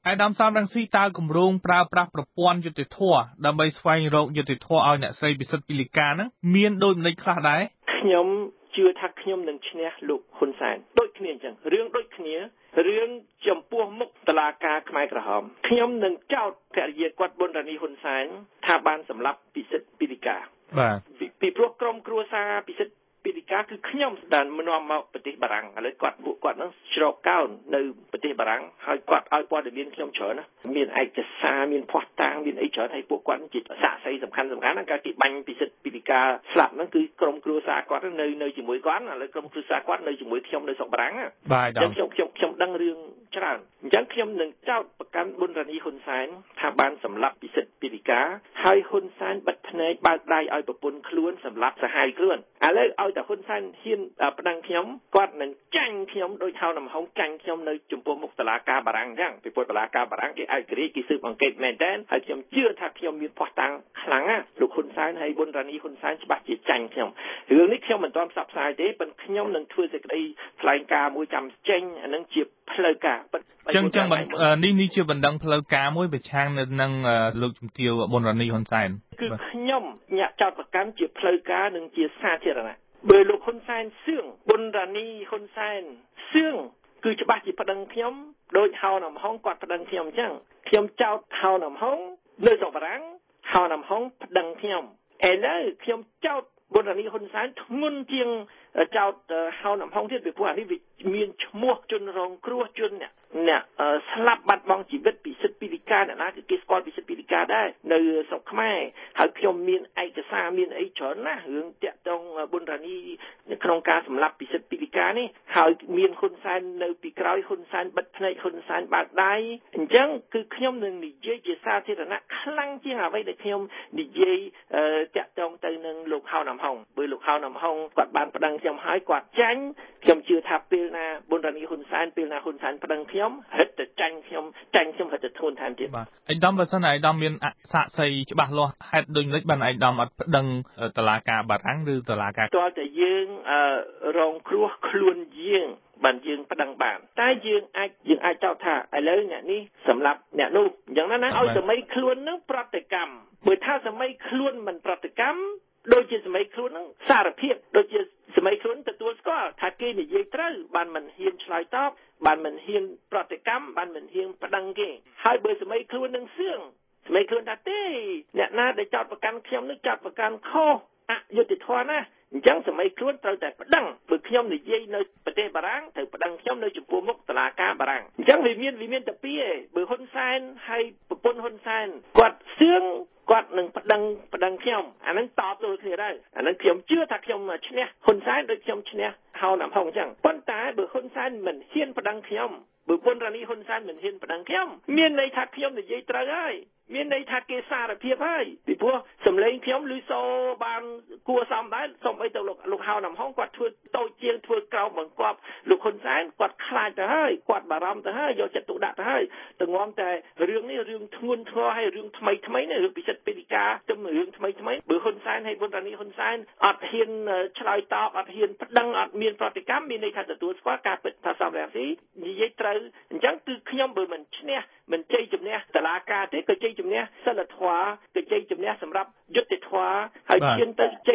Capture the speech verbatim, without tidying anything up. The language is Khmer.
ឯកឧត្តមសំរងស៊ីតើគម្រោងប្រើប្រាស់ប្រព័ន្ធយុត្តិធម៌ដើម្បីស្វែងរកយុត្តិធម៌ឲ្យអ្នកស្រីពិសិដ្ឋពីលីកាហ្នឹងមានដូចម្តេចខ្លះដែរខ្ញុំជឿថាខ្ញុំនឹងឈ្នះលោកហ៊ុនសែនដូចគ្នាអញ្ចឹងរឿងដូចគ្នារឿងចំពោះមុខតុលាការខ្មែរក្រហមខ្ញុំនឹងចោទភរិយាគាត់ប៊ុនរ៉ានីហ៊ុនសែនថាបានសម្លាប់ពិសិដ្ឋពីលីកាបាទពីព្រោះក្រុមគ្រួសារពិសិដ្ឋពីលីកាគឺខ្ញុំដែលនាំមកប្រទេសបារាំងឥឡូវគាត់ពួកគាត់នឹងជ្រកកោននៅប្រទេសបារាំងហើយគាត់ឲ្យព័ត៌មានខ្ញុំច្រើនណាមានឯកសារមានភស្តុតាងមានអីច្រើនហើយពួកគាត់ជាសាក្សីសំខាន់សំខាន់ហ្នឹងកាលគេបាញ់ពិសិដ្ឋពីលីកាស្លាប់ហ្នឹងគឺក្រុមគ្រួសារគាត់នៅនៅជាមួយគាត់ឥឡូវក្រុមគ្រួសារគាត់នៅជាមួយខ្ញុំនៅស្រុកបារាំងបាទខ្ញុំខ្ញុំខ្ញុំដឹងរឿងច្រើនអញ្ចឹងខ្ញុំនឹងចោទប្រកាន់ប៊ុនរ៉ានីហ៊ុនសែនថាបានសម្លាប់ពិសិដ្ឋពីលីកាហើយហ៊ុនសែនបិទភ្នែកបើកដៃឲ្យប្រពន្ធខ្លួនសម្លាប់សាហាវខ្លួនឥឡូវឲ្យតែហ៊ុនសែនហ៊ានប្តឹងខ្ញុំគាត់នឹងចាញ់ខ្ញុំដោយហៅដំហុងចាញ់ខ្ញុំនៅចំពោះមុខតុលាការបារាំងអញ្ចឹងពីព្រោះតុលាការបារាំងគេឯករាជ្យគេស៊ើបអង្កេតមែនតើហើយខ្ញុំជឿថាខ្ញុំមានភស្តុតាងខ្លាំងណាស់លោកហ៊ុនសែនហើយប៊ុនរ៉ានីហ៊ុនសែនច្បាស់ជាចាញ់ខ្ញុំរឿងនេះខ្ញុំមិនទាន់ផ្សព្វផ្សាយទេប៉ុន្តែខ្ញុំនឹងធ្វើសេចក្តីថ្លែងការណ៍មួយចាំចេញអានឹងជាផ្លូវការអញ្ចឹងចឹងនេះនេះជាបណ្ដឹងផ្លូវការមួយប្រឆាំងនៅនឹងលោកជំទាវប៊ុនរ៉ានីហ៊ុនសែនគឺខ្ញុំញាក់ចោតប្រកាន់ជាផ្លូវការនិងជាសាធារណៈបើលោកហ៊ុនសែនសឿងប៊ុនរ៉ានីហ៊ុនសែនសឿងគឺច្បាស់ជាប្តឹងខ្ញុំដោយហៅដំហុងគាត់ប្តឹងខ្ញុំអញ្ចឹងខ្ញុំចោទហៅដំហុងនៅស្រុកបារាំងហៅដំហុងប្តឹងខ្ញុំឥឡូវខ្ញុំចោទប៊ុនរ៉ានីហ៊ុនសែនធ្ងន់ជាងចោទហៅដំហុងទៀតពីព្រោះអានេះវាមានឈ្មោះជនរងគ្រោះជនអ្នកអ្នកស្លាប់បាត់បង់ជីវិតពិសិដ្ឋពីលីកាអ្នកណាគឺគេស្គាល់ពិសិដ្ឋពីលីកាដែរនៅស្រុកខ្មែរហើយខ្ញុំមានឯកសារមានអីច្រើនណាស់រឿងតាក់ទងប៊ុនរ៉ានីក្នុងការសម្លាប់ពិសិដ្ឋពីលីកានេះហើយមានហ៊ុនសែននៅពីក្រោយហ៊ុនសែនបិទភ្នែកហ៊ុនសែនបើកដៃអញ្ចឹងគឺខ្ញុំនឹងនិយាយជាសាធារណៈខ្លាំងជាងអ្វីដែលខ្ញុំនិយាយតាក់ទងទៅនឹងលោកហៅដំហុងបើលោកហៅដំហុងគាត់បានប្តឹងខ្ញុំហើយគាត់ចាញ់ខ្ញុំជឿថាពេលណាប៊ុនរ៉ានីហ៊ុនសែនពេលណាហ៊ុនសែនប្តឹងខ្ញុំហិតទៅចាញ់ខ្ញុំចាញ់ខ្ញុំហិតទៅធ្ងន់ថែមទៀតបាទឯកឧត្តមបើសិនឯកឧត្តមមានសាក្សីច្បាស់លាស់ហេតុដូចម្តេចបានឯកឧត្តមអត់ប្តឹងតុលាការបារាំងឬតុលាការតើតែយើងរងគ្រោះខ្លួនយើងបានយើងប្តឹងបានតែយើងអាចយើងអាចចោទថាឥឡូវអ្នកនេះសម្រាប់អ្នកនោះអញ្ចឹងណាណាឲ្យសម័យខ្លួននឹងប្រតិកម្មបើថាសម័យខ្លួនមិនប្រតិកម្មដូចជាសម័យខ្លួននឹងសារភាពដូចជាសម័យខ្លួនទទួលស្គាល់ថាគេនិយាយត្រូវបានមិនហ៊ានឆ្លើយតបបានមិនហ៊ានប្រតិកម្មបានមិនហ៊ានប្តឹងគេហើយបើសម័យខ្លួននឹងសឿងសម័យខ្លួនថាទេអ្នកណាដែលចោទប្រកាន់ខ្ញុំនឹងចោទប្រកាន់ខុសអយុត្តិធម៌ណាអញ្ចឹងសម័យខ្លួនត្រូវតែប្តឹងបើខ្ញុំនិយាយនៅប្រទេសបារាំងត្រូវប្តឹងខ្ញុំនៅចំពោះមុខតុលាការបារាំងអញ្ចឹងវាមានវាមានតែពីរឯងបើហ៊ុនសែនហើយប្រពន្ធហ៊ុនសែនគាត់សឿងគាត់នឹងប្តឹងប្តឹងខ្ញុំអានឹងតបទៅគ្នាដែរអានឹងខ្ញុំជឿថាខ្ញុំឈ្នះហ៊ុនសែនដូចខ្ញុំឈ្នះហៅណាំហុងអញ្ចឹងប៉ុន្តែបើហ៊ុនសែនមិនហ៊ានប្តឹងខ្ញុំបើប៊ុនរ៉ានីហ៊ុនសែនមិនហ៊ានប្តឹងខ្ញុំមានន័យថាខ្ញុំនិយាយត្រូវហើយមានន័យថាគេសារភាពហើយពីព្រោះសម្លេងខ្ញុំឮសូបានគួរសមដែរសូមអីទៅលោកលោកហៅណាំហុងគាត់ធ្វើតូចជាងធ្វើក្រោមបង្គាប់លោកហ៊ុនសែនគាត់ខ្លាចទៅហើយគាត់បារម្ភទៅហើយយកចិត្តទុកដាក់ទៅហើយទៅងំតែរឿងនេះរឿងធ្ងន់ធ្ងរហើយរឿងថ្មីថ្មីនេះរឿងពិសិដ្ឋពីលីកាទៅរឿងថ្មីថ្មីបើហ៊ុនសែនហើយប៊ុនរ៉ានីហ៊ុនសែនអត់ហ៊ានឆ្លើយតបអត់ហ៊ានប្តឹងអត់មានប្រតិកម្មមានន័យថាទទួលស្គាល់ការពិតថាសំរងស៊ីនិយាយត្រូវអញ្ចឹងគឺខ្ញុំបើមិនឈ្នះមិនជ័យជំនះតុលាការទេក៏ជ័យជំនះសិលធម៌ក៏ជ័យជំនះសម្រាប់យុត្តិធម៌ហើយឈានទៅ